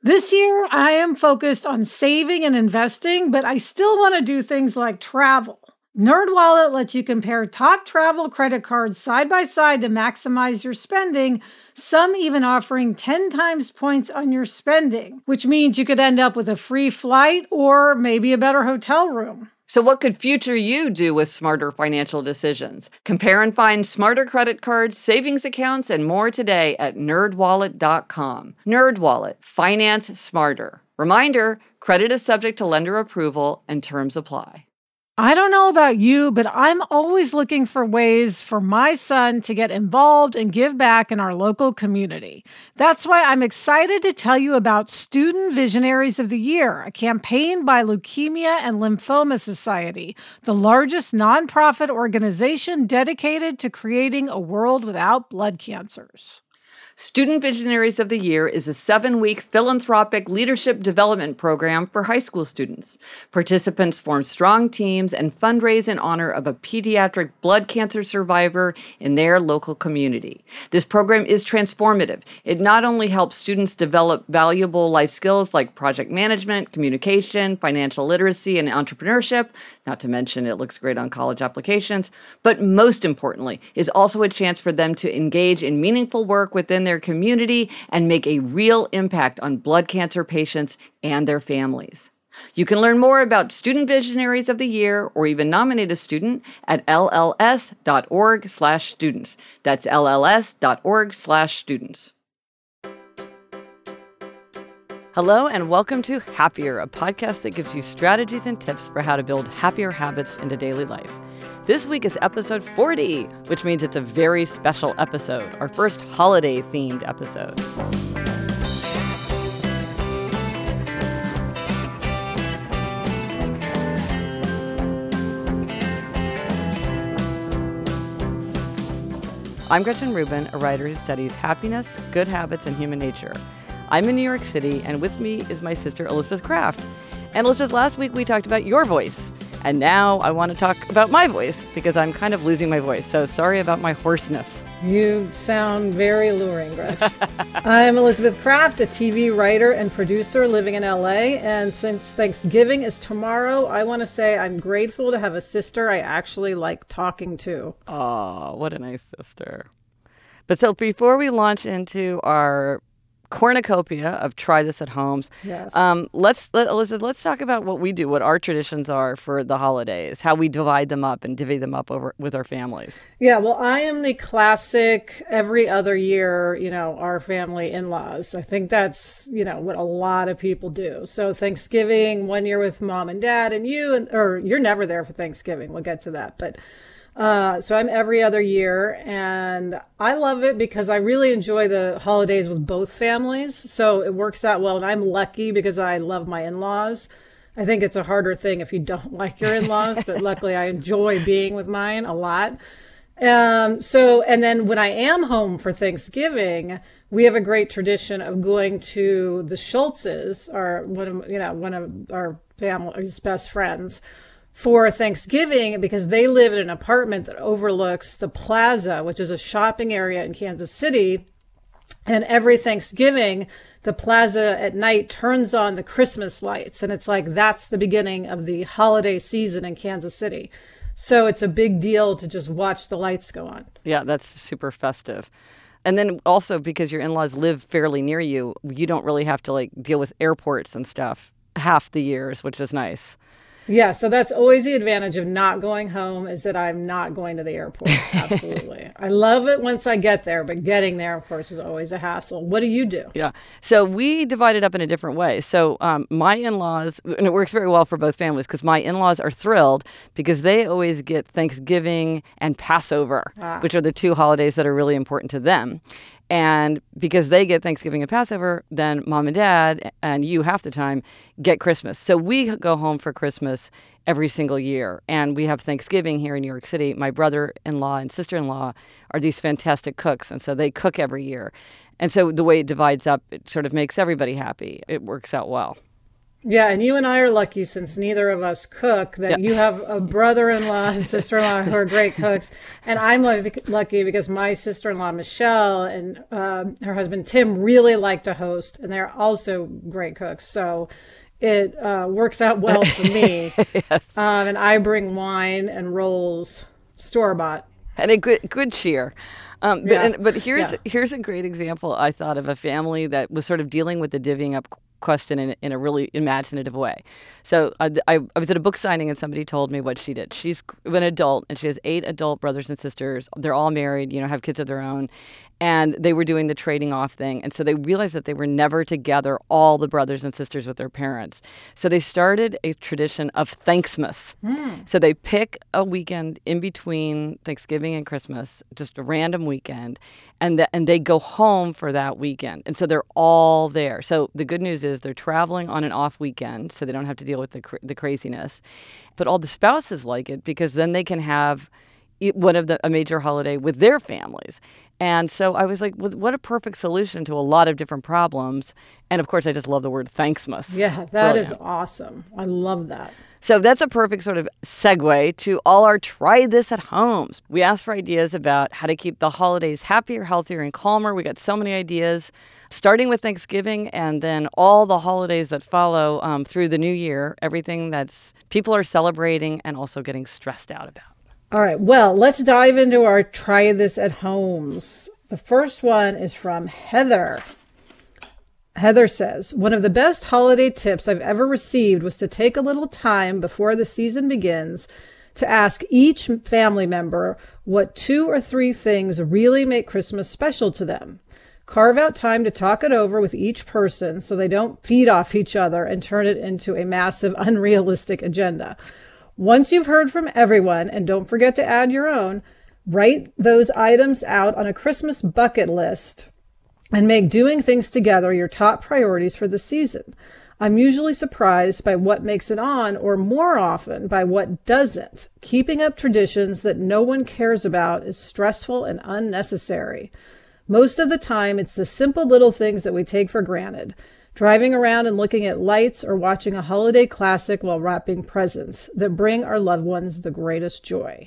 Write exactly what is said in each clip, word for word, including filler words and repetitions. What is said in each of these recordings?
This year, I am focused on saving and investing, but I still want to do things like travel. NerdWallet lets you compare top travel credit cards side by side to maximize your spending, some even offering ten times points on your spending, which means you could end up with a free flight or maybe a better hotel room. So what could future you do with smarter financial decisions? Compare and find smarter credit cards, savings accounts, and more today at nerd wallet dot com. NerdWallet. Finance smarter. Reminder, credit is subject to lender approval and terms apply. I don't know about you, but I'm always looking for ways for my son to get involved and give back in our local community. That's why I'm excited to tell you about Student Visionaries of the Year, a campaign by Leukemia and Lymphoma Society, the largest nonprofit organization dedicated to creating a world without blood cancers. Student Visionaries of the Year is a seven-week philanthropic leadership development program for high school students. Participants form strong teams and fundraise in honor of a pediatric blood cancer survivor in their local community. This program is transformative. It not only helps students develop valuable life skills like project management, communication, financial literacy, and entrepreneurship, not to mention it looks great on college applications, but most importantly, is also a chance for them to engage in meaningful work within their community and make a real impact on blood cancer patients and their families. You can learn more about Student Visionaries of the Year or even nominate a student at L L S dot org slash students. That's L L S dot org slash students. Hello and welcome to Happier, a podcast that gives you strategies and tips for how to build happier habits into daily life. This week is episode forty, which means it's a very special episode, our first holiday-themed episode. I'm Gretchen Rubin, a writer who studies happiness, good habits, and human nature. I'm in New York City, and with me is my sister, Elizabeth Kraft. And Elizabeth, last week we talked about your voice. And now I want to talk about my voice because I'm kind of losing my voice. So sorry about my hoarseness. You sound very alluring, Gretch. I'm Elizabeth Kraft, a T V writer and producer living in L A. And since Thanksgiving is tomorrow, I want to say I'm grateful to have a sister I actually like talking to. Oh, what a nice sister. But so before we launch into our cornucopia of try this at homes. Yes. Um, let's let, Elizabeth, let's talk about what we do, what our traditions are for the holidays, how we divide them up and divvy them up over with our families. Yeah, well, I am the classic every other year, you know, our family in-laws. I think that's, you know, what a lot of people do. So Thanksgiving, one year with mom and dad and you, and or you're never there for Thanksgiving. We'll get to that, but. Uh, so I'm every other year, and I love it because I really enjoy the holidays with both families. So it works out well, and I'm lucky because I love my in-laws. I think it's a harder thing if you don't like your in-laws, but luckily I enjoy being with mine a lot. Um, so, and then when I am home for Thanksgiving, we have a great tradition of going to the Schultzes, our one of, you know, one of our family's best friends, for Thanksgiving because they live in an apartment that overlooks the plaza, which is a shopping area in Kansas City. And every Thanksgiving, the plaza at night turns on the Christmas lights. And it's like, that's the beginning of the holiday season in Kansas City. So it's a big deal to just watch the lights go on. Yeah, that's super festive. And then also because your in-laws live fairly near you, you don't really have to like deal with airports and stuff half the years, which is nice. Yeah, so that's always the advantage of not going home is that I'm not going to the airport. Absolutely. I love it once I get there, but getting there, of course, is always a hassle. What do you do? Yeah. So we divide it up in a different way. So um, my in-laws, and it works very well for both families because my in-laws are thrilled because they always get Thanksgiving and Passover, ah. which are the two holidays that are really important to them. And because they get Thanksgiving and Passover, then mom and dad and you half the time get Christmas. So we go home for Christmas every single year. And we have Thanksgiving here in New York City. My brother-in-law and sister-in-law are these fantastic cooks. And so they cook every year. And so the way it divides up, it sort of makes everybody happy. It works out well. Yeah, and you and I are lucky since neither of us cook that Yeah. you have a brother-in-law and sister-in-law who are great cooks, and I'm lucky because my sister-in-law Michelle and um, her husband Tim really like to host, and they're also great cooks. So it uh, works out well for me. Yes. Um, and I bring wine and rolls store-bought. And a good good cheer. Um, but Yeah. and, but here's Yeah. here's a great example I thought of a family that was sort of dealing with the divvying up question in, in a really imaginative way. So I, I, I was at a book signing and somebody told me what she did. She's an adult and she has eight adult brothers and sisters. They're all married, you know, have kids of their own. And they were doing the trading off thing. And so they realized that they were never together, all the brothers and sisters with their parents. So they started a tradition of Thanksmas. Mm. So they pick a weekend in between Thanksgiving and Christmas, just a random weekend, and the, and they go home for that weekend. And so they're all there. So the good news is they're traveling on an off weekend, so they don't have to deal with the cr- the craziness. But all the spouses like it because then they can have one of the a major holiday with their families. And so I was like, well, what a perfect solution to a lot of different problems. And of course, I just love the word Thanksmas. Yeah, that is Brilliant. awesome. I love that. So that's a perfect sort of segue to all our try this at homes. We asked for ideas about how to keep the holidays happier, healthier, and calmer. We got so many ideas, starting with Thanksgiving and then all the holidays that follow um, through the new year, everything that's people are celebrating and also getting stressed out about. All right, well, let's dive into our try this at homes. The first one is from Heather. Heather says, one of the best holiday tips I've ever received was to take a little time before the season begins to ask each family member what two or three things really make Christmas special to them. Carve out time to talk it over with each person so they don't feed off each other and turn it into a massive, unrealistic agenda. Once you've heard from everyone, and don't forget to add your own, write those items out on a Christmas bucket list and make doing things together your top priorities for the season. I'm usually surprised by what makes it on, or more often by what doesn't. Keeping up traditions that no one cares about is stressful and unnecessary. Most of the time, it's the simple little things that we take for granted. Driving around and looking at lights or watching a holiday classic while wrapping presents that bring our loved ones the greatest joy.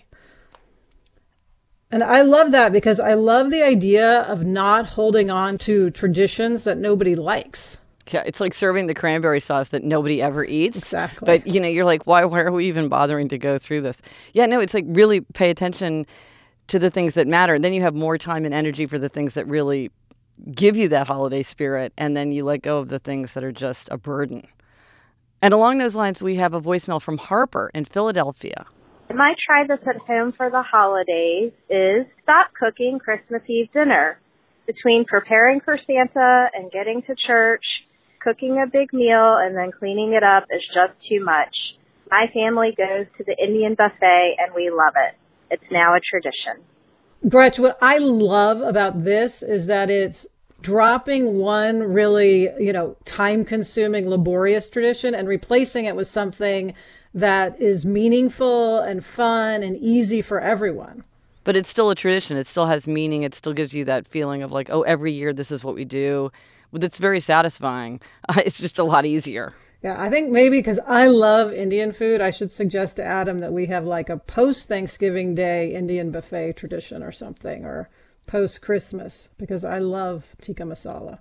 And I love that because I love the idea of not holding on to traditions that nobody likes. Yeah, it's like serving the cranberry sauce that nobody ever eats. Exactly. But, you know, you're like, why, why are we even bothering to go through this? Yeah, no, it's like really pay attention to the things that matter. Then you have more time and energy for the things that really give you that holiday spirit, and then you let go of the things that are just a burden. And along those lines, we have a voicemail from Harper in Philadelphia. My try this at home for the holidays is stop cooking Christmas Eve dinner. Between preparing for Santa and getting to church, cooking a big meal and then cleaning it up is just too much. My family goes to the Indian buffet and we love it. It's now a tradition. Gretch, what I love about this is that it's dropping one really, you know, time-consuming, laborious tradition and replacing it with something that is meaningful and fun and easy for everyone. But it's still a tradition. It still has meaning. It still gives you that feeling of like, oh, every year this is what we do. It's very satisfying. Uh, it's just a lot easier. Yeah, I think maybe because I love Indian food, I should suggest to Adam that we have like a post-Thanksgiving Day Indian buffet tradition or something, or post-Christmas, because I love tikka masala.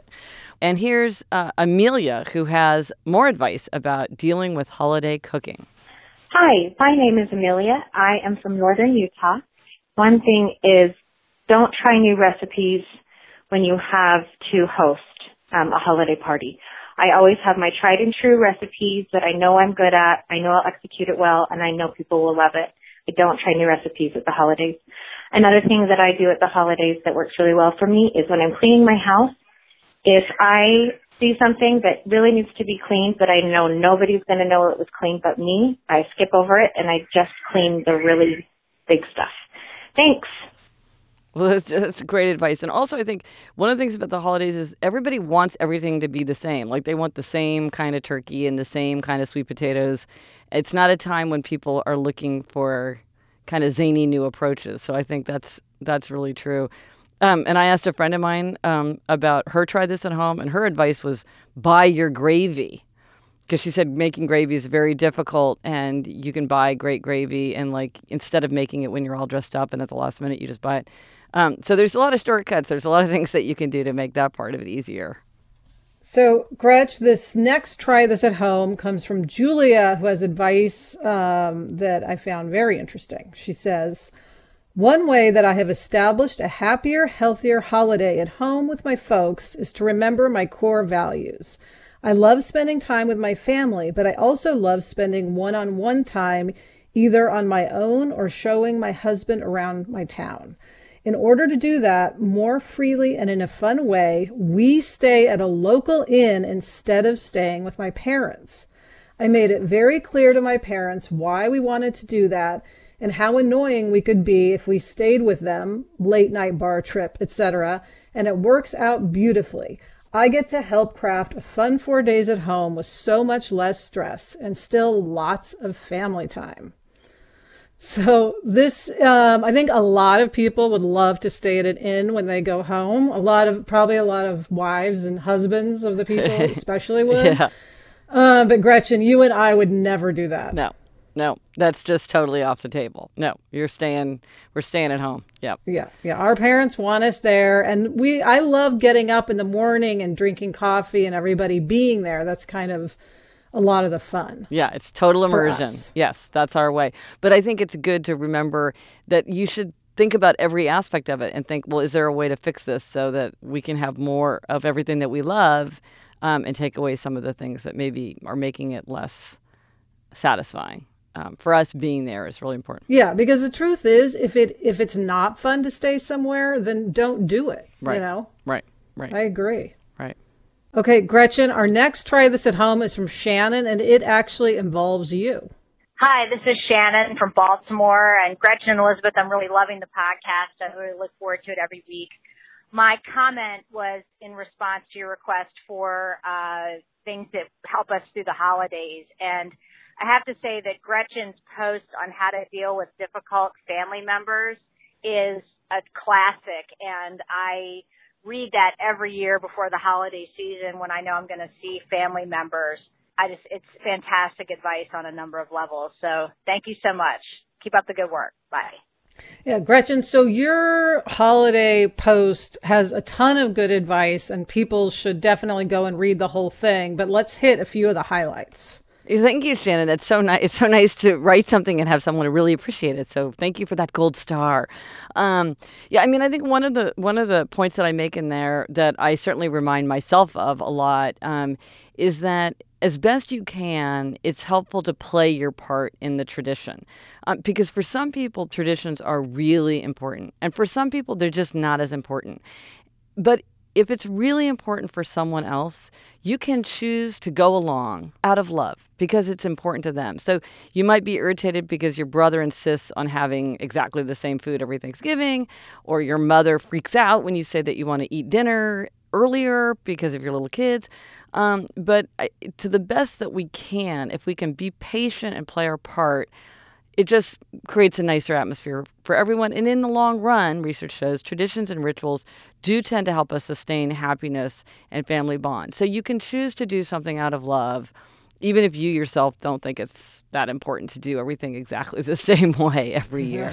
And here's uh, Amelia, who has more advice about dealing with holiday cooking. Hi, my name is Amelia. I am from northern Utah. One thing is don't try new recipes when you have to host um, a holiday party. I always have my tried and true recipes that I know I'm good at, I know I'll execute it well, and I know people will love it. I don't try new recipes at the holidays. Another thing that I do at the holidays that works really well for me is when I'm cleaning my house, if I see something that really needs to be cleaned, but I know nobody's going to know it was cleaned but me, I skip over it and I just clean the really big stuff. Thanks. Well, that's, that's great advice. And also, I think one of the things about the holidays is everybody wants everything to be the same. Like, they want the same kind of turkey and the same kind of sweet potatoes. It's not a time when people are looking for kind of zany new approaches. So I think that's that's really true. Um, and I asked a friend of mine um, about her try this at home, and her advice was buy your gravy. Because she said making gravy is very difficult, and you can buy great gravy, and like instead of making it when you're all dressed up and at the last minute you just buy it. Um, so there's a lot of shortcuts. There's a lot of things that you can do to make that part of it easier. So, Gretch, this next try this at home comes from Julia, who has advice um, that I found very interesting. She says, one way that I have established a happier, healthier holiday at home with my folks is to remember my core values. I love spending time with my family, but I also love spending one-on-one time either on my own or showing my husband around my town. In order to do that more freely and in a fun way, we stay at a local inn instead of staying with my parents. I made it very clear to my parents why we wanted to do that and how annoying we could be if we stayed with them, late night bar trip, et cetera, and it works out beautifully. I get to help craft a fun four days at home with so much less stress and still lots of family time. So this, um, I think a lot of people would love to stay at an inn when they go home. A lot of, probably a lot of wives and husbands of the people especially would. Yeah. Uh, but Gretchen, you and I would never do that. No. No, that's just totally off the table. No, you're staying, we're staying at home. Yeah. Yeah. Yeah. Our parents want us there. And we, I love getting up in the morning and drinking coffee and everybody being there. That's kind of a lot of the fun. Yeah. It's total immersion. Yes. That's our way. But I think it's good to remember that you should think about every aspect of it and think, well, is there a way to fix this so that we can have more of everything that we love um, and take away some of the things that maybe are making it less satisfying? Um, for us, being there is really important. Yeah, because the truth is, if it if it's not fun to stay somewhere, then don't do it. Right. You know. Right. Right. I agree. Right. Okay, Gretchen, our next try this at home is from Shannon, and it actually involves you. Hi, this is Shannon from Baltimore, and Gretchen and Elizabeth, I'm really loving the podcast. I really look forward to it every week. My comment was in response to your request for uh, things that help us through the holidays, and I have to say that Gretchen's post on how to deal with difficult family members is a classic, and I read that every year before the holiday season when I know I'm going to see family members. I just, it's fantastic advice on a number of levels. So thank you so much. Keep up the good work. Bye. Yeah, Gretchen, so your holiday post has a ton of good advice, and people should definitely go and read the whole thing, but let's hit a few of the highlights. Thank you, Shannon. That's so nice. It's so nice to write something and have someone really appreciate it. So thank you for that gold star. Um, yeah, I mean, I think one of the one of the points that I make in there that I certainly remind myself of a lot um, is that as best you can, it's helpful to play your part in the tradition. Um, because for some people, traditions are really important. And for some people, they're just not as important. But if it's really important for someone else, you can choose to go along out of love because it's important to them. So you might be irritated because your brother insists on having exactly the same food every Thanksgiving, or your mother freaks out when you say that you want to eat dinner earlier because of your little kids. Um, but to the best that we can, if we can be patient and play our part, it just creates a nicer atmosphere for everyone. And in the long run, research shows traditions and rituals do tend to help us sustain happiness and family bonds. So you can choose to do something out of love, even if you yourself don't think it's that important to do everything exactly the same way every year.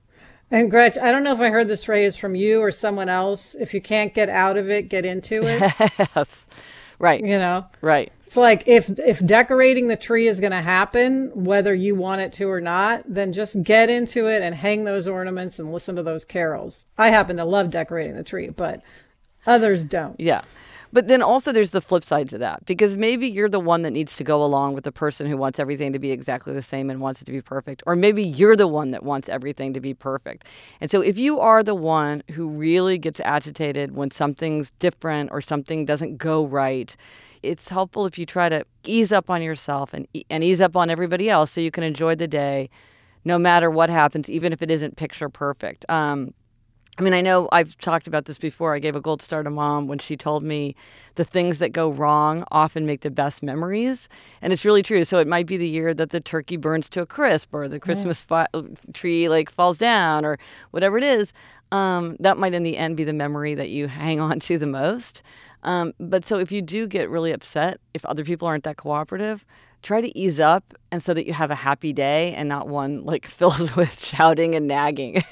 And Gretch, I don't know if I heard this phrase from you or someone else. If you can't get out of it, get into it. Yes. Right. You know? Right. It's like if if decorating the tree is going to happen, whether you want it to or not, then just get into it and hang those ornaments and listen to those carols. I happen to love decorating the tree, but others don't. Yeah. But then also there's the flip side to that, because maybe you're the one that needs to go along with the person who wants everything to be exactly the same and wants it to be perfect. Or maybe you're the one that wants everything to be perfect. And so if you are the one who really gets agitated when something's different or something doesn't go right, it's helpful if you try to ease up on yourself and, and ease up on everybody else so you can enjoy the day no matter what happens, even if it isn't picture perfect. Um, I mean, I know I've talked about this before. I gave a gold star to Mom when she told me the things that go wrong often make the best memories. And it's really true. So it might be the year that the turkey burns to a crisp or the Christmas fi- tree like falls down or whatever it is. Um, that might in the end be the memory that you hang on to the most. Um, but so if you do get really upset, if other people aren't that cooperative, try to ease up, and so that you have a happy day and not one like filled with shouting and nagging.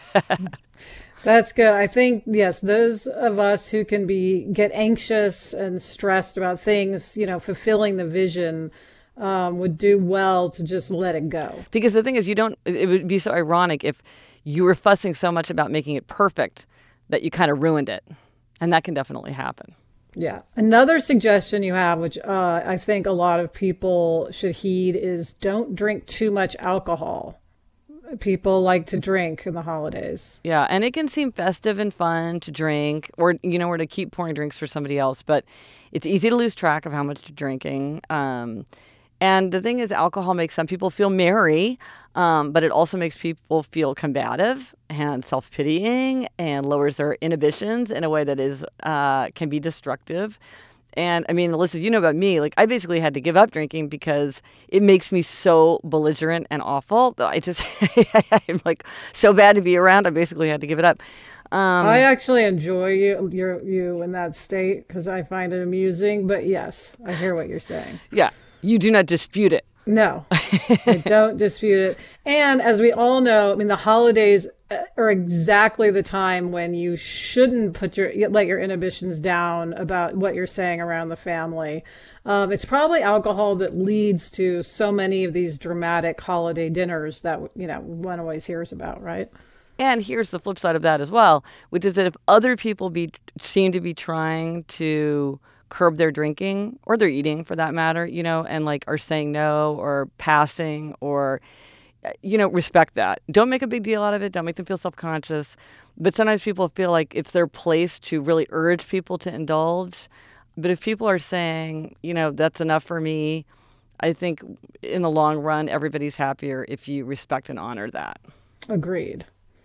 That's good. I think, yes, those of us who can be get anxious and stressed about things, you know, fulfilling the vision, um, would do well to just let it go. Because the thing is, you don't, it would be so ironic if you were fussing so much about making it perfect that you kind of ruined it. And that can definitely happen. Yeah. Another suggestion you have, which uh, I think a lot of people should heed, is don't drink too much alcohol. People like to drink in the holidays. Yeah, and it can seem festive and fun to drink, or, you know, or to keep pouring drinks for somebody else, but it's easy to lose track of how much you're drinking. Um, and the thing is, alcohol makes some people feel merry, um, but it also makes people feel combative and self-pitying and lowers their inhibitions in a way that is uh, can be destructive. And I mean, Alyssa, you know about me, like I basically had to give up drinking because it makes me so belligerent and awful that I just, I'm like so bad to be around. I basically had to give it up. Um, I actually enjoy you, you, you in that state because I find it amusing. But yes, I hear what you're saying. Yeah. You do not dispute it. No, I don't dispute it. And as we all know, I mean, the holidays are exactly the time when you shouldn't put your let your inhibitions down about what you're saying around the family. Um, it's probably alcohol that leads to so many of these dramatic holiday dinners that, you know, one always hears about, right? And here's the flip side of that as well, which is that if other people be seem to be trying to curb their drinking or their eating for that matter, you know, and like are saying no or passing or, you know, respect that. Don't make a big deal out of it. Don't make them feel self-conscious. But sometimes people feel like it's their place to really urge people to indulge. But if people are saying, you know, that's enough for me, I think in the long run, everybody's happier if you respect and honor that. Agreed.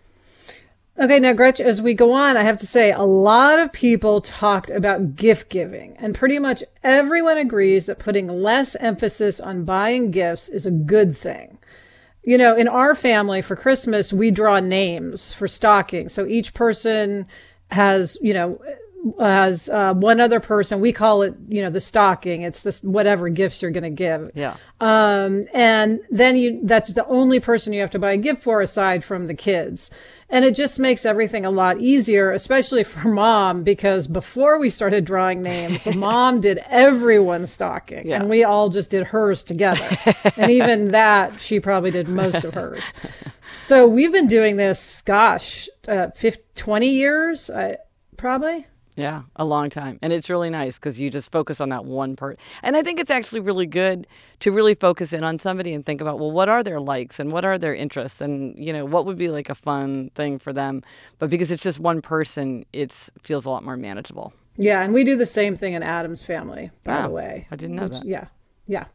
Okay, now, Gretchen, as we go on, I have to say a lot of people talked about gift giving, and pretty much everyone agrees that putting less emphasis on buying gifts is a good thing. You know, in our family for Christmas, we draw names for stockings. So each person has, you know, has uh, one other person. We call it, you know, the stocking. It's this whatever gifts you're going to give. Yeah. Um, and then you, that's the only person you have to buy a gift for aside from the kids. And it just makes everything a lot easier, especially for mom, because before we started drawing names, mom did everyone's stocking Yeah. and we all just did hers together. And even that, she probably did most of hers. So we've been doing this, gosh, uh, fifty, twenty years, uh, probably. Yeah, a long time. And it's really nice because you just focus on that one part. And I think it's actually really good to really focus in on somebody and think about, well, what are their likes and what are their interests and, you know, what would be like a fun thing for them. But because it's just one person, it feels a lot more manageable. Yeah, and we do the same thing in Adam's family, by Wow, the way. I didn't know Which- that. Yeah, yeah.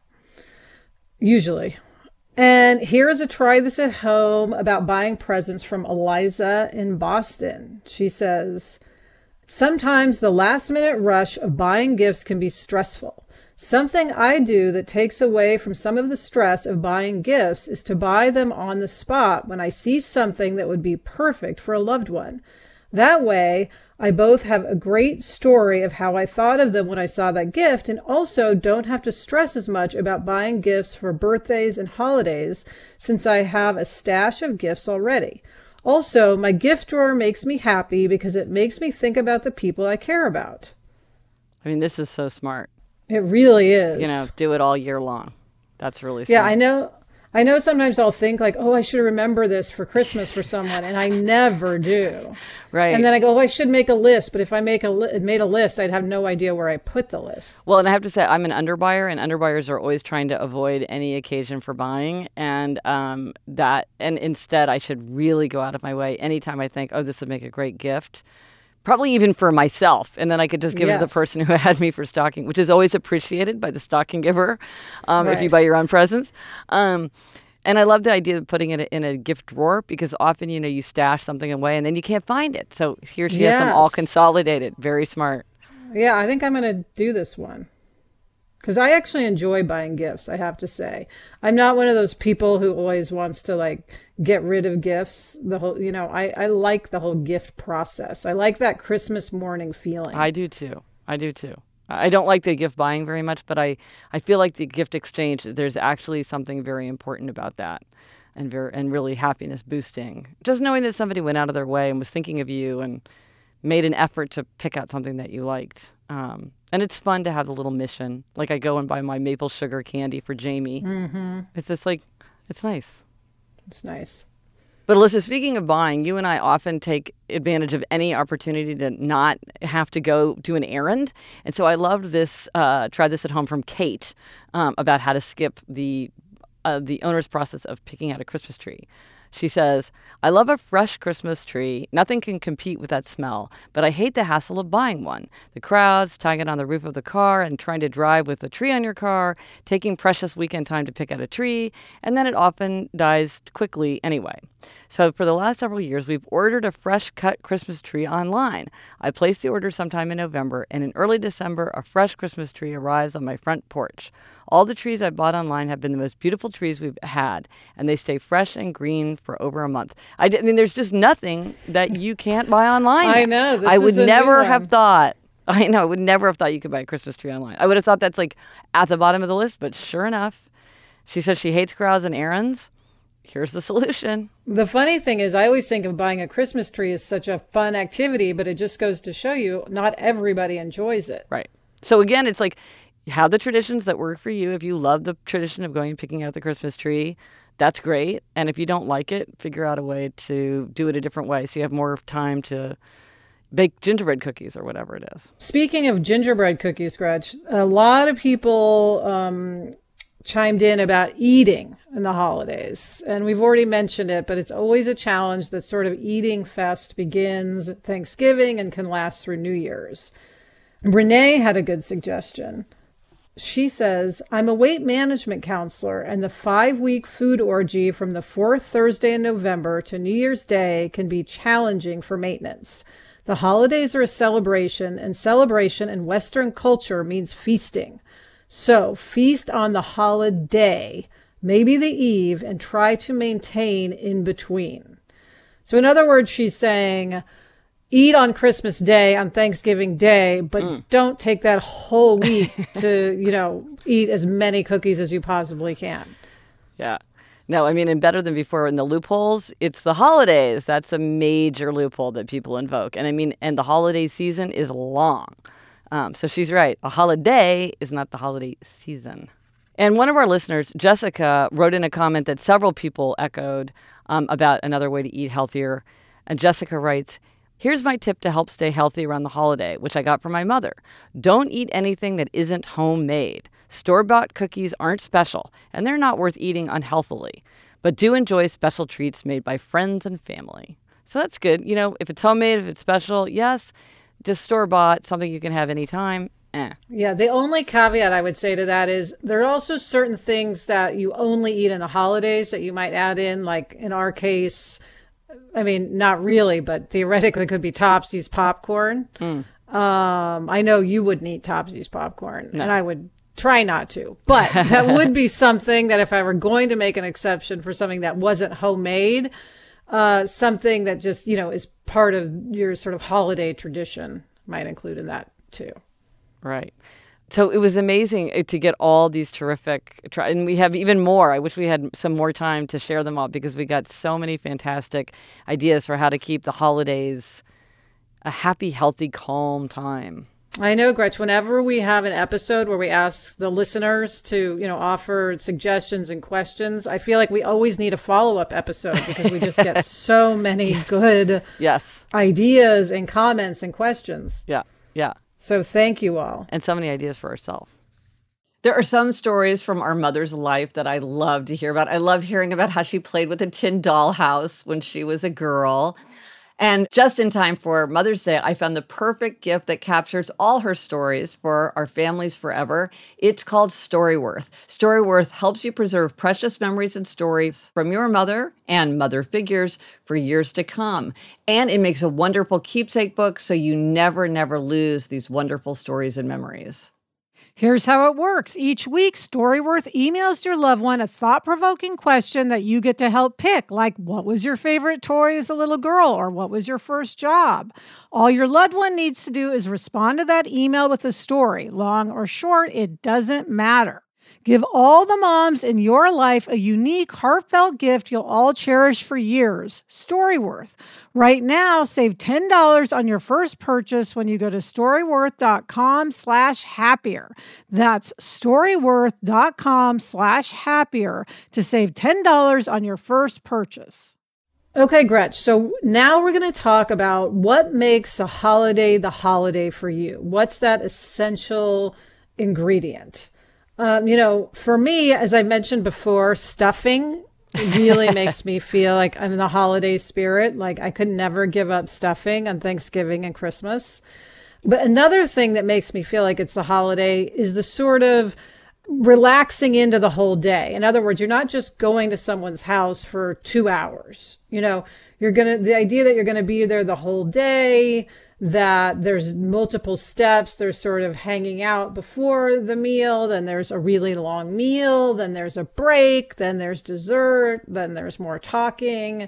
Usually. And here is a try this at home about buying presents from Eliza in Boston. She says, sometimes the last minute rush of buying gifts can be stressful. Something I do that takes away from some of the stress of buying gifts is to buy them on the spot when I see something that would be perfect for a loved one. That way, I both have a great story of how I thought of them when I saw that gift and also don't have to stress as much about buying gifts for birthdays and holidays since I have a stash of gifts already. Also, my gift drawer makes me happy because it makes me think about the people I care about. I mean, this is so smart. It really is. You know, do it all year long. That's really smart. Yeah, I know. I know sometimes I'll think like, oh, I should remember this for Christmas for someone, and I never do. Right. And then I go, oh, I should make a list. But if I make a li- made a list, I'd have no idea where I put the list. Well, and I have to say, I'm an underbuyer, and underbuyers are always trying to avoid any occasion for buying. And um, that, and instead, I should really go out of my way anytime I think, oh, this would make a great gift. Probably even for myself. And then I could just give it to the Yes. person who had me for stocking, which is always appreciated by the stocking giver um, if you Right. buy your own presents. Um, and I love the idea of putting it in a gift drawer because often, you know, you stash something away and then you can't find it. So here she has them all Yes. consolidated. Very smart. Yeah, I think I'm going to do this one. Because I actually enjoy buying gifts, I have to say. I'm not one of those people who always wants to like get rid of gifts. The whole, you know, I, I like the whole gift process. I like that Christmas morning feeling. I do too. I do too. I don't like the gift buying very much, but I, I feel like the gift exchange, there's actually something very important about that and very, and really happiness boosting. Just knowing that somebody went out of their way and was thinking of you and made an effort to pick out something that you liked. Um, and it's fun to have the little mission. Like I go and buy my maple sugar candy for Jamie. Mm-hmm. It's just like, it's nice. It's nice. But Alyssa, speaking of buying, you and I often take advantage of any opportunity to not have to go do an errand. And so I loved this, uh, try this at home from Kate um, about how to skip the uh, the owner's process of picking out a Christmas tree. She says, I love a fresh Christmas tree. Nothing can compete with that smell, but I hate the hassle of buying one. The crowds, tying it on the roof of the car and trying to drive with the tree on your car, taking precious weekend time to pick out a tree, and then it often dies quickly anyway. So for the last several years, we've ordered a fresh cut Christmas tree online. I placed the order sometime in November, and in early December, a fresh Christmas tree arrives on my front porch. All the trees I bought online have been the most beautiful trees we've had, and they stay fresh and green for over a month. I, I mean, there's just nothing that you can't buy online. I know. This I would is a never new have one. thought. I know. I would never have thought you could buy a Christmas tree online. I would have thought that's like at the bottom of the list, but sure enough, she says she hates crowds and errands. Here's the solution. The funny thing is, I always think of buying a Christmas tree as such a fun activity, but it just goes to show you not everybody enjoys it. Right. So again, it's like, have the traditions that work for you. If you love the tradition of going and picking out the Christmas tree, that's great. And if you don't like it, figure out a way to do it a different way so you have more time to bake gingerbread cookies or whatever it is. Speaking of gingerbread cookies, Gretch, a lot of people um, chimed in about eating in the holidays. And we've already mentioned it, but it's always a challenge. That sort of eating fest begins at Thanksgiving and can last through New Year's. Renee had a good suggestion. She says, I'm a weight management counselor, and the five-week food orgy from the fourth Thursday in November to New Year's Day can be challenging for maintenance. The holidays are a celebration, and celebration in Western culture means feasting. So feast on the holiday, maybe the eve, and try to maintain in between. So in other words, she's saying, eat on Christmas Day, on Thanksgiving Day, but mm. don't take that whole week to, you know, eat as many cookies as you possibly can. Yeah. No, I mean, and better than before in the loopholes, it's the holidays. That's a major loophole that people invoke. And I mean, and the holiday season is long. Um, so she's right. A holiday is not the holiday season. And one of our listeners, Jessica, wrote in a comment that several people echoed um, about another way to eat healthier. And Jessica writes, here's my tip to help stay healthy around the holiday, which I got from my mother. Don't eat anything that isn't homemade. Store-bought cookies aren't special, and they're not worth eating unhealthily. But do enjoy special treats made by friends and family. So that's good. You know, if it's homemade, if it's special, yes. Just store-bought, something you can have anytime, eh. Yeah, the only caveat I would say to that is there are also certain things that you only eat in the holidays that you might add in, like in our case, I mean, not really, but theoretically could be Topsy's popcorn. Mm. Um, I know you wouldn't eat Topsy's popcorn, no. and I would try not to. But that would be something that if I were going to make an exception for something that wasn't homemade, uh, something that just, you know, is part of your sort of holiday tradition might include in that too. Right. So it was amazing to get all these terrific, and we have even more. I wish we had some more time to share them all because we got so many fantastic ideas for how to keep the holidays a happy, healthy, calm time. I know, Gretch, whenever we have an episode where we ask the listeners to, you know, offer suggestions and questions, I feel like we always need a follow-up episode because we just get so many good yes. ideas and comments and questions. Yeah, yeah. So thank you all. And so many ideas for ourselves. There are some stories from our mother's life that I love to hear about. I love hearing about how she played with a tin dollhouse when she was a girl. And just in time for Mother's Day, I found the perfect gift that captures all her stories for our families forever. It's called Storyworth. Storyworth helps you preserve precious memories and stories from your mother and mother figures for years to come. And it makes a wonderful keepsake book so you never, never lose these wonderful stories and memories. Here's how it works. Each week, Storyworth emails your loved one a thought-provoking question that you get to help pick, like what was your favorite toy as a little girl, or what was your first job? All your loved one needs to do is respond to that email with a story. Long or short, it doesn't matter. Give all the moms in your life a unique, heartfelt gift you'll all cherish for years. Storyworth. Right now, save ten dollars on your first purchase when you go to storyworth.com slash happier. That's storyworth.com slash happier to save ten dollars on your first purchase. Okay, Gretch. So now we're going to talk about what makes a holiday the holiday for you. What's that essential ingredient? Um, you know, for me, as I mentioned before, stuffing really makes me feel like I'm in the holiday spirit. Like I could never give up stuffing on Thanksgiving and Christmas. But another thing that makes me feel like it's the holiday is the sort of relaxing into the whole day. In other words, you're not just going to someone's house for two hours. You know, you're going to, the idea that you're going to be there the whole day, that there's multiple steps, there's sort of hanging out before the meal, then there's a really long meal, then there's a break, then there's dessert, then there's more talking.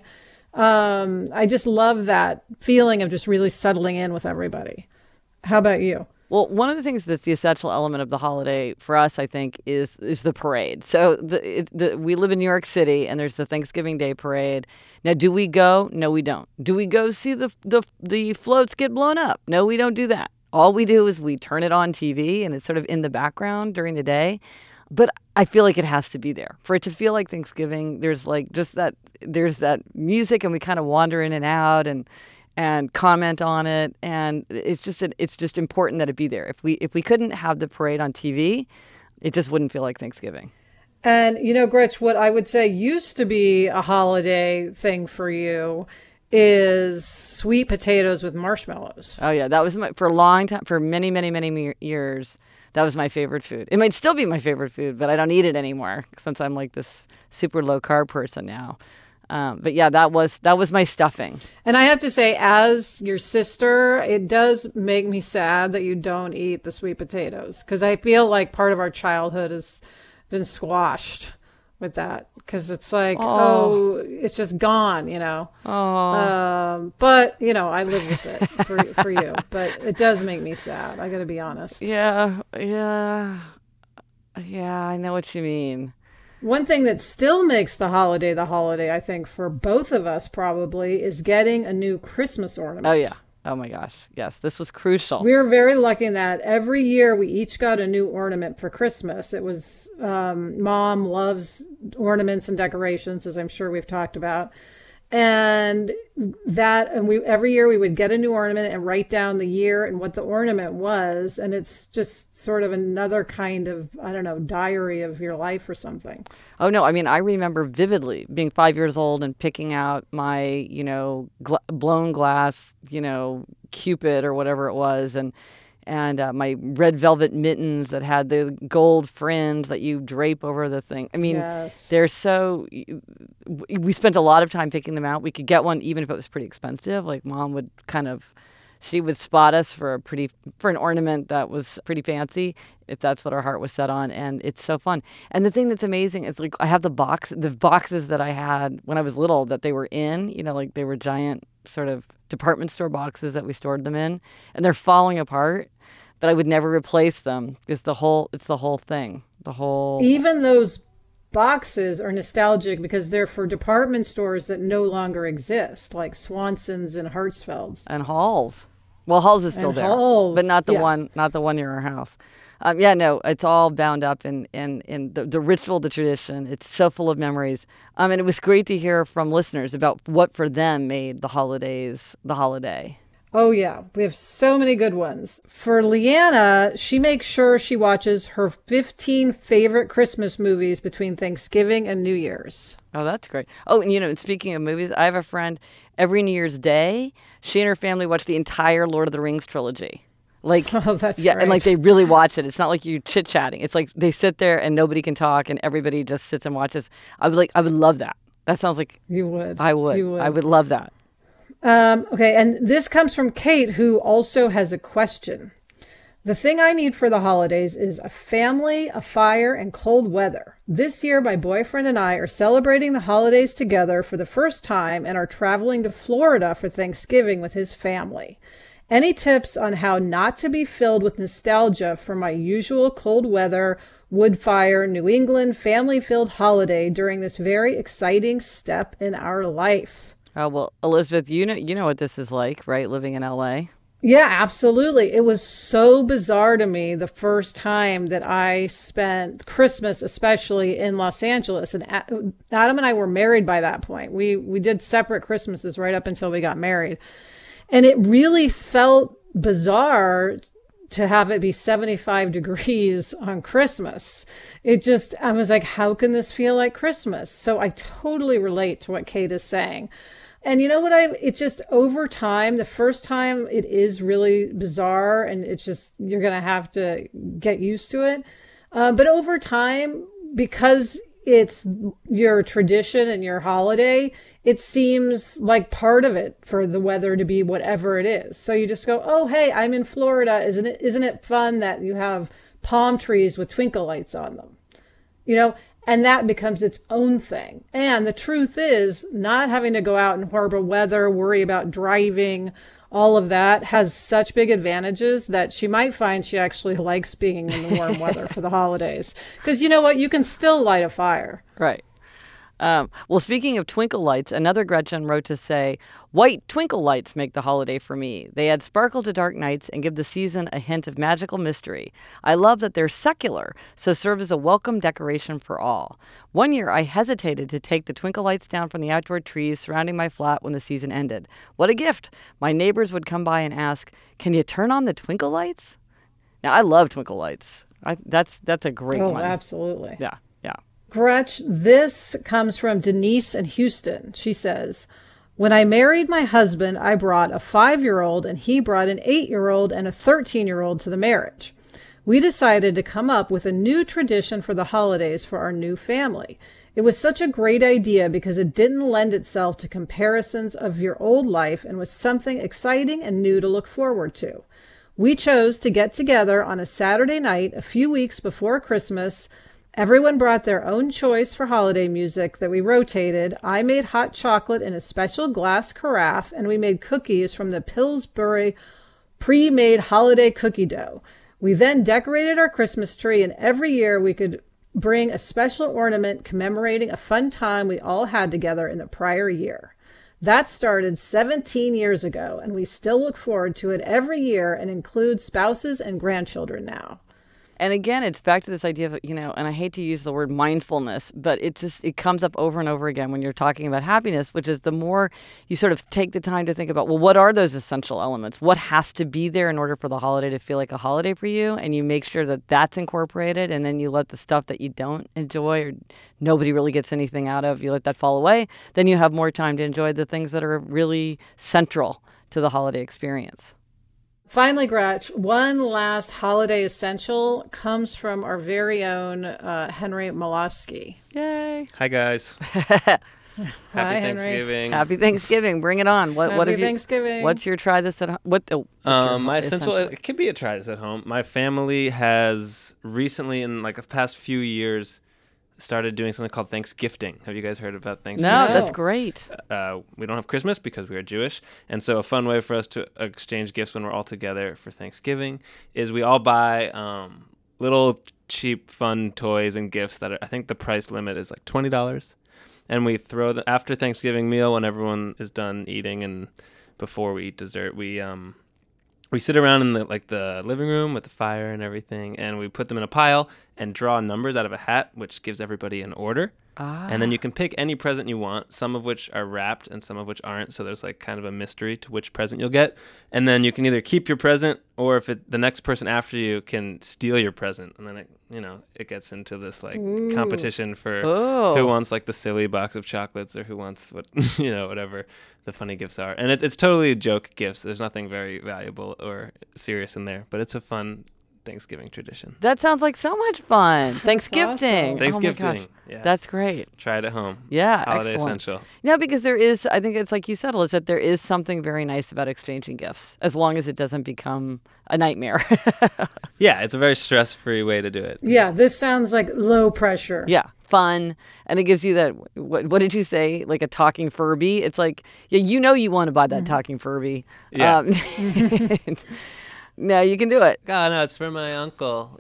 Um, I just love that feeling of just really settling in with everybody. How about you? Well, one of the things that's the essential element of the holiday for us, I think, is is the parade. So the, it, the, we live in New York City, and there's the Thanksgiving Day parade. Now, do we go? No, we don't. Do we go see the, the the floats get blown up? No, we don't do that. All we do is we turn it on T V, and it's sort of in the background during the day. But I feel like it has to be there. For it to feel like Thanksgiving, there's like just that, there's that music, and we kind of wander in and out, and and comment on it, and it's just it's just important that it be there. If we if we couldn't have the parade on T V, it just wouldn't feel like Thanksgiving. And you know, Gretch, what I would say used to be a holiday thing for you is sweet potatoes with marshmallows. Oh yeah, that was my, for a long time, for many many many years. That was my favorite food. It might still be my favorite food, but I don't eat it anymore since I'm like this super low carb person now. Um, but yeah, that was that was my stuffing. And I have to say, as your sister, it does make me sad that you don't eat the sweet potatoes, because I feel like part of our childhood has been squashed with that, because it's like, oh. oh, it's just gone, you know. Oh. Um, but, you know, I live with it for, for you. But it does make me sad. I got to be honest. Yeah, yeah, yeah, I know what you mean. One thing that still makes the holiday the holiday, I think, for both of us probably, is getting a new Christmas ornament. Oh, yeah. Oh, my gosh. Yes, this was crucial. We were very lucky in that every year we each got a new ornament for Christmas. It was, um, Mom loves ornaments and decorations, as I'm sure we've talked about. And that, and we, every year we would get a new ornament and write down the year and what the ornament was. And it's just sort of another kind of, I don't know, diary of your life or something. Oh, no. I mean, I remember vividly being five years old and picking out my, you know, gl- blown glass, you know, Cupid or whatever it was. And, and uh, my red velvet mittens that had the gold fringe that you drape over the thing. I mean, yes. They're so, we spent a lot of time picking them out. We could get one even if it was pretty expensive. Like Mom would kind of, she would spot us for a pretty, for an ornament that was pretty fancy, if that's what our heart was set on. And it's so fun. And the thing that's amazing is, like, I have the box, the boxes that I had when I was little that they were in, you know, like they were giant sort of department store boxes that we stored them in, and they're falling apart. But I would never replace them. It's the whole, it's the whole thing. The whole... Even those boxes are nostalgic because they're for department stores that no longer exist, like Swanson's and Hartsfeld's. And Hall's. Well, Hall's is still and there. Hall's, but not the yeah. one, not the one near our house. Um, yeah, no, it's all bound up in, in, in the, the ritual, the tradition. It's so full of memories. Um, and it was great to hear from listeners about what for them made the holidays the holiday. Oh, yeah. We have so many good ones. For Leanna, she makes sure she watches her fifteen favorite Christmas movies between Thanksgiving and New Year's. Oh, that's great. Oh, and you know, speaking of movies, I have a friend, every New Year's Day, she and her family watch the entire Lord of the Rings trilogy. Like, oh, that's yeah, great. And like they really watch it. It's not like you chit-chatting. It's like they sit there and nobody can talk and everybody just sits and watches. I would like, I would love that. That sounds like... You would. I would. You would. I would love that. Um, okay, and this comes from Kate, who also has a question. The thing I need for the holidays is a family, a fire, and cold weather. This year, my boyfriend and I are celebrating the holidays together for the first time and are traveling to Florida for Thanksgiving with his family. Any tips on how not to be filled with nostalgia for my usual cold weather, wood fire, New England, family-filled holiday during this very exciting step in our life? Oh, well, Elizabeth, you know, you know what this is like, right? Living in L A. Yeah, absolutely. It was so bizarre to me the first time that I spent Christmas, especially in Los Angeles. And Adam and I were married by that point. We we did separate Christmases right up until we got married. And it really felt bizarre to have it be seventy-five degrees on Christmas. It just, I was like, how can this feel like Christmas? So I totally relate to what Kate is saying. And you know what, I, it's just over time, the first time it is really bizarre and it's just, you're going to have to get used to it. Uh, but over time, because it's your tradition and your holiday, it seems like part of it for the weather to be whatever it is. So you just go, oh, hey, I'm in Florida. Isn't it, isn't it fun that you have palm trees with twinkle lights on them? You know, and that becomes its own thing. And the truth is, not having to go out in horrible weather, worry about driving, all of that has such big advantages that she might find she actually likes being in the warm weather for the holidays. Because you know what? You can still light a fire. Right. Um, well, speaking of twinkle lights, another Gretchen wrote to say, white twinkle lights make the holiday for me. They add sparkle to dark nights and give the season a hint of magical mystery. I love that they're secular, so serve as a welcome decoration for all. One year, I hesitated to take the twinkle lights down from the outdoor trees surrounding my flat when the season ended. What a gift! My neighbors would come by and ask, can you turn on the twinkle lights? Now, I love twinkle lights. I, that's, that's a great oh, one. Oh, absolutely. Yeah, yeah. Gretch, this comes from Denise in Houston. She says, when I married my husband, I brought a five-year-old and he brought an eight-year-old and a thirteen-year-old to the marriage. We decided to come up with a new tradition for the holidays for our new family. It was such a great idea because it didn't lend itself to comparisons of your old life and was something exciting and new to look forward to. We chose to get together on a Saturday night a few weeks before Christmas. Everyone brought their own choice for holiday music that we rotated. I made hot chocolate in a special glass carafe, and we made cookies from the Pillsbury pre-made holiday cookie dough. We then decorated our Christmas tree, and every year we could bring a special ornament commemorating a fun time we all had together in the prior year. That started seventeen years ago, and we still look forward to it every year and include spouses and grandchildren now. And again, it's back to this idea of, you know, and I hate to use the word mindfulness, but it just, it comes up over and over again when you're talking about happiness, which is the more you sort of take the time to think about, well, what are those essential elements? What has to be there in order for the holiday to feel like a holiday for you? And you make sure that that's incorporated, and then you let the stuff that you don't enjoy or nobody really gets anything out of, you let that fall away. Then you have more time to enjoy the things that are really central to the holiday experience. Finally, Gretch, one last holiday essential comes from our very own uh, Henry Malofsky. Yay. Hi, guys. Happy Happy Thanksgiving. Happy Thanksgiving. Bring it on. What, Happy what have you, Thanksgiving. What's your try this at home? What, oh, um, my essential, it could be a try this at home. My family has recently, in like the past few years, started doing something called Thanksgifting. Have you guys heard about Thanksgiving? No, that's great. Uh, we don't have Christmas because we are Jewish. And so a fun way for us to exchange gifts when we're all together for Thanksgiving is we all buy um, little cheap, fun toys and gifts that are, I think the price limit is like twenty dollars. And we throw the, after Thanksgiving meal, when everyone is done eating and before we eat dessert, we um we sit around in the like the living room with the fire and everything, and we put them in a pile and draw numbers out of a hat, which gives everybody an order. Ah. And then you can pick any present you want, some of which are wrapped and some of which aren't. So there's like kind of a mystery to which present you'll get. And then you can either keep your present, or if it, the next person after you can steal your present. And then it, you know, it gets into this like Ooh. competition for Oh. who wants like the silly box of chocolates or who wants what, you know, whatever the funny gifts are. And it, it's totally joke gifts. There's nothing very valuable or serious in there, but it's a fun Thanksgiving tradition. That sounds like so much fun. Thanksgiving. awesome. Thanksgiving. Oh my gosh. Yeah. That's great. Try it at home. Yeah, Holiday excellent. essential. No, because there is, I think it's like you said, Elizabeth, there is something very nice about exchanging gifts, as long as it doesn't become a nightmare. Yeah, it's a very stress-free way to do it. Yeah, this sounds like low pressure. Yeah, fun. And it gives you that, what, what did you say, like a talking Furby? It's like, yeah, you know you want to buy that Mm-hmm. talking Furby. Yeah. Um, no, you can do it. Oh, no, it's for my uncle.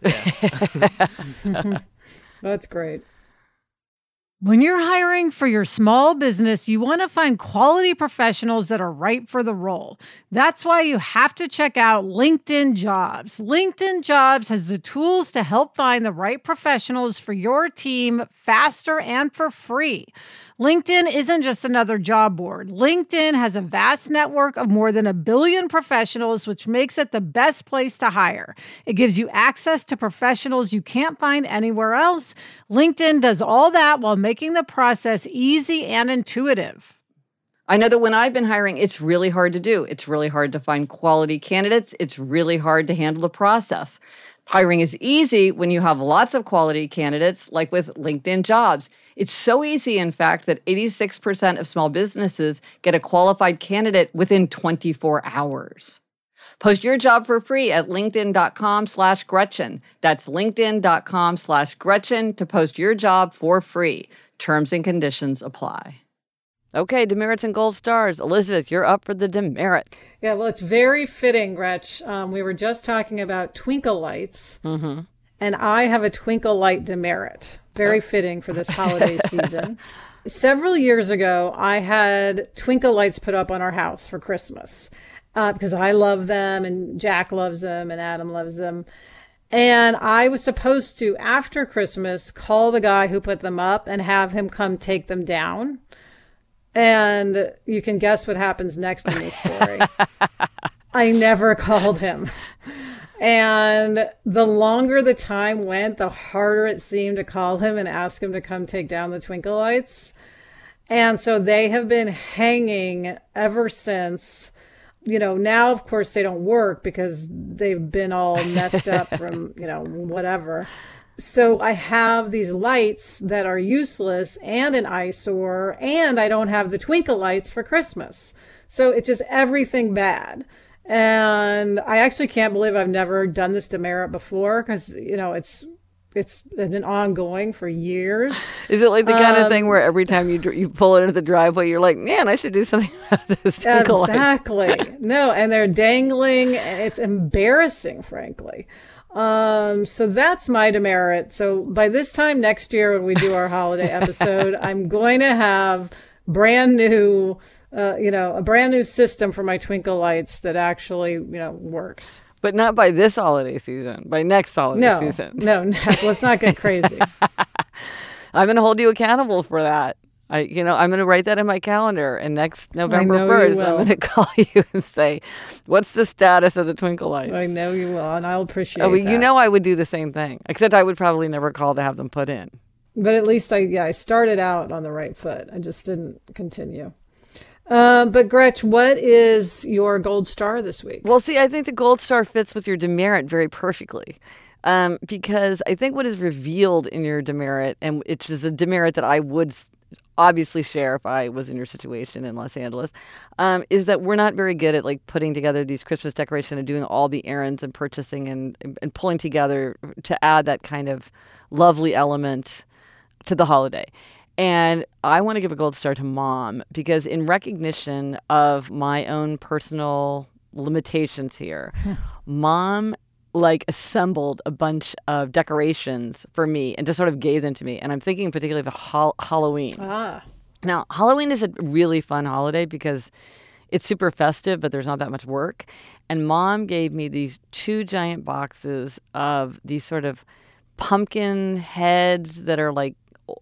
Yeah. That's great. When you're hiring for your small business, you want to find quality professionals that are right for the role. That's why you have to check out LinkedIn Jobs. LinkedIn Jobs has the tools to help find the right professionals for your team faster and for free. LinkedIn isn't just another job board. LinkedIn has a vast network of more than a billion professionals, which makes it the best place to hire. It gives you access to professionals you can't find anywhere else. LinkedIn does all that while making the process easy and intuitive. I know that when I've been hiring, it's really hard to do. It's really hard to find quality candidates. It's really hard to handle the process. Hiring is easy when you have lots of quality candidates, like with LinkedIn Jobs. It's so easy, in fact, that eighty-six percent of small businesses get a qualified candidate within twenty-four hours. Post your job for free at linkedin.com slash Gretchen. That's linkedin.com slash Gretchen to post your job for free. Terms and conditions apply. Okay, demerits and gold stars. Elizabeth, you're up for the demerit. Yeah, well, it's very fitting, Gretch. Um, we were just talking about twinkle lights, Mm-hmm. and I have a twinkle light demerit. Very fitting for this holiday season. Several years ago, I had twinkle lights put up on our house for Christmas uh, because I love them, and Jack loves them, and Adam loves them. And I was supposed to, after Christmas, call the guy who put them up and have him come take them down. And you can guess what happens next in this story. I never called him. And the longer the time went, the harder it seemed to call him and ask him to come take down the twinkle lights. And so they have been hanging ever since. You know, now, of course, they don't work because they've been all messed up from, you know, whatever. So I have these lights that are useless and an eyesore, and I don't have the twinkle lights for Christmas. So it's just everything bad. And I actually can't believe I've never done this demerit before because, you know, it's it's been ongoing for years. Is it like the kind Um, of thing where every time you dr- you pull into the driveway, you're like, man, I should do something about this twinkle lights? Exactly. No, and they're dangling. And it's embarrassing, frankly. Um, so that's my demerit. So by this time next year, when we do our holiday episode, I'm going to have brand new, uh, you know, a brand new system for my twinkle lights that actually, you know, works. But not by this holiday season, by next holiday No, season. no, no, let's not get crazy. I'm going to hold you accountable for that. I, you know, I'm going to write that in my calendar, and next November know you first, will. I'm going to call you and say, "What's the status of the twinkle lights?" I know you will, and I'll appreciate Oh, well, that. you know, I would do the same thing, except I would probably never call to have them put in. But at least I, yeah, I started out on the right foot. I just didn't continue. Um, but Gretch, what is your gold star this week? Well, see, I think the gold star fits with your demerit very perfectly. Um, because I think what is revealed in your demerit, and it's just a demerit that I would s- obviously share if I was in your situation in Los Angeles, um, is that we're not very good at like putting together these Christmas decorations and doing all the errands and purchasing and, and pulling together to add that kind of lovely element to the holiday. And I want to give a gold star to Mom because in recognition of my own personal limitations here, Mom like assembled a bunch of decorations for me and just sort of gave them to me. And I'm thinking particularly of hol- Halloween. Ah, Now, Halloween is a really fun holiday because it's super festive, but there's not that much work. And Mom gave me these two giant boxes of these sort of pumpkin heads that are like,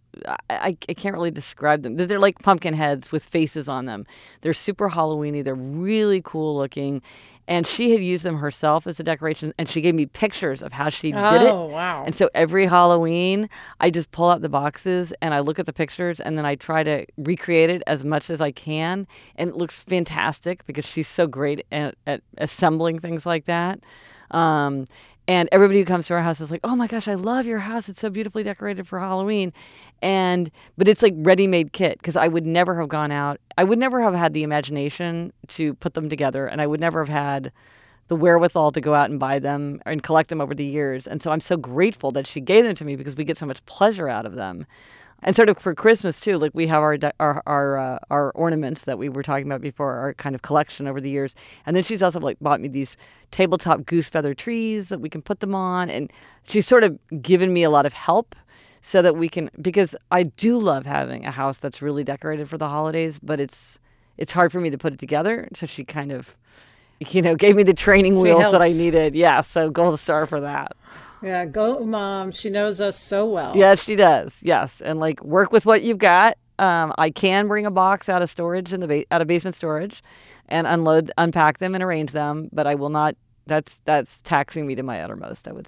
I, I can't really describe them. They're like pumpkin heads with faces on them. They're super Halloween-y. They're really cool looking. And she had used them herself as a decoration, and she gave me pictures of how she did it. oh, wow. And so every Halloween, I just pull out the boxes and I look at the pictures and then I try to recreate it as much as I can. And it looks fantastic because she's so great at, at assembling things like that. Um, And everybody who comes to our house is like, oh my gosh, I love your house. It's so beautifully decorated for Halloween. And, but it's like ready-made kit because I would never have gone out. I would never have had the imagination to put them together. And I would never have had the wherewithal to go out and buy them and collect them over the years. And so I'm so grateful that she gave them to me because we get so much pleasure out of them. And sort of for Christmas too, like we have our our our, uh, our ornaments that we were talking about before, our kind of collection over the years. And then she's also like bought me these tabletop goose feather trees that we can put them on. And she's sort of given me a lot of help so that we can, because I do love having a house that's really decorated for the holidays, but it's it's hard for me to put it together. So she kind of, you know, gave me the training wheels helps. that I needed. Yeah, so gold star for that. Yeah, go Mom. She knows us so well. Yes, she does. Yes, and like work with what you've got. Um, I can bring a box out of storage in the ba- out of basement storage, and unload, unpack them, and arrange them. But I will not. That's that's taxing me to my uttermost, I would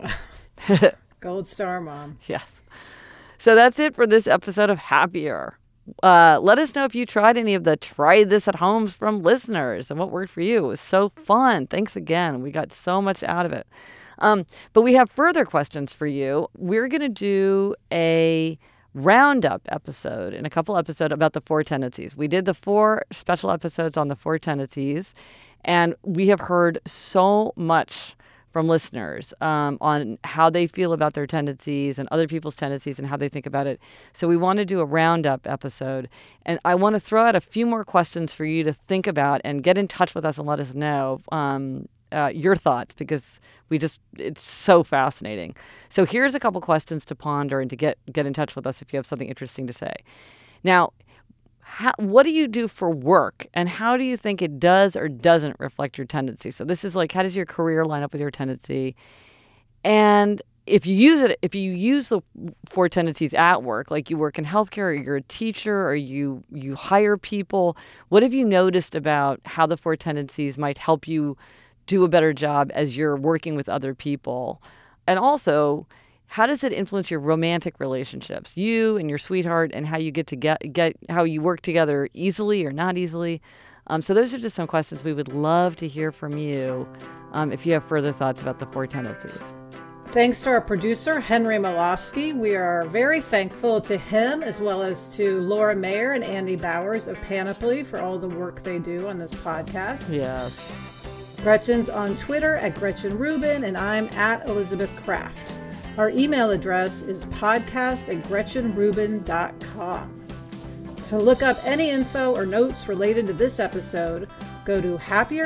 say. Gold star, Mom. Yes. So that's it for this episode of Happier. Uh, let us know if you tried any of the try this at homes from listeners and what worked for you. It was so fun. Thanks again. We got so much out of it. Um, but we have further questions for you. We're going to do a roundup episode in a couple episodes about the four tendencies. We did the four special episodes on the four tendencies, and we have heard so much from listeners um, on how they feel about their tendencies and other people's tendencies and how they think about it. So we want to do a roundup episode. And I want to throw out a few more questions for you to think about and get in touch with us and let us know um, uh, your thoughts, because we just, it's so fascinating. So here's a couple questions to ponder and to get, get in touch with us if you have something interesting to say. Now, How, what do you do for work, and how do you think it does or doesn't reflect your tendency? So this is like, how does your career line up with your tendency? And if you use it, if you use the four tendencies at work, like you work in healthcare, or you're a teacher, or you you hire people, what have you noticed about how the four tendencies might help you do a better job as you're working with other people? And also, how does it influence your romantic relationships, you and your sweetheart, and how you get to get, get how you work together easily or not easily? Um, so those are just some questions we would love to hear from you um, if you have further thoughts about the four tendencies. Thanks to our producer, Henry Malofsky. We are very thankful to him, as well as to Laura Mayer and Andy Bowers of Panoply for all the work they do on this podcast. Yes. Gretchen's on Twitter at Gretchen Rubin, and I'm at Elizabeth Kraft. Our email address is podcast at gretchen rubin dot com. To look up any info or notes related to this episode, go to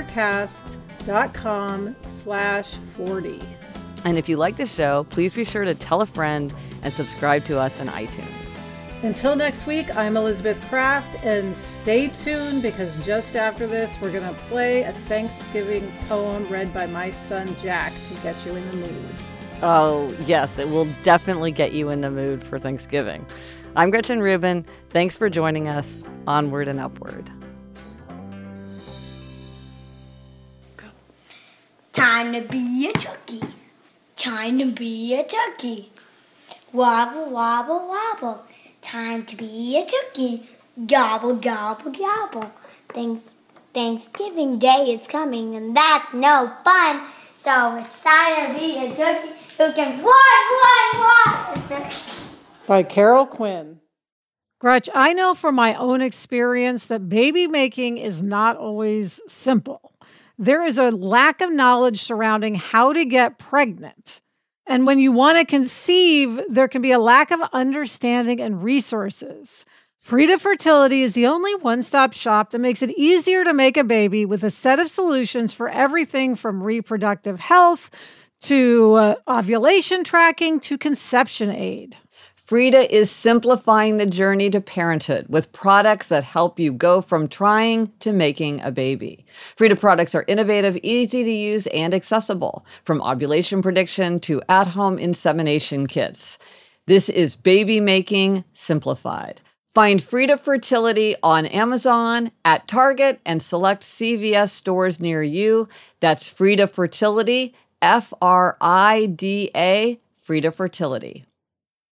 happiercast.com slash 40. And if you like the show, please be sure to tell a friend and subscribe to us on iTunes. Until next week, I'm Elizabeth Kraft, and stay tuned because just after this, we're going to play a Thanksgiving poem read by my son, Jack, to get you in the mood. Oh, yes, it will definitely get you in the mood for Thanksgiving. I'm Gretchen Rubin. Thanks for joining us. Onward and upward. Time to be a turkey. Time to be a turkey. Wobble, wobble, wobble. Time to be a turkey. Gobble, gobble, gobble. Thanks, Thanksgiving Day is coming, and that's no fun. So it's time to be a turkey who can fly, fly, fly. By Carol Quinn. Gretch, I know from my own experience that baby making is not always simple. There is a lack of knowledge surrounding how to get pregnant. And when you want to conceive, there can be a lack of understanding and resources. Frida Fertility is the only one-stop shop that makes it easier to make a baby with a set of solutions for everything from reproductive health to uh, ovulation tracking to conception aid. Frida is simplifying the journey to parenthood with products that help you go from trying to making a baby. Frida products are innovative, easy to use, and accessible, from ovulation prediction to at-home insemination kits. This is baby making simplified. Find Frida Fertility on Amazon, at Target, and select C V S stores near you. That's Frida Fertility, F R I D A, Frida Fertility.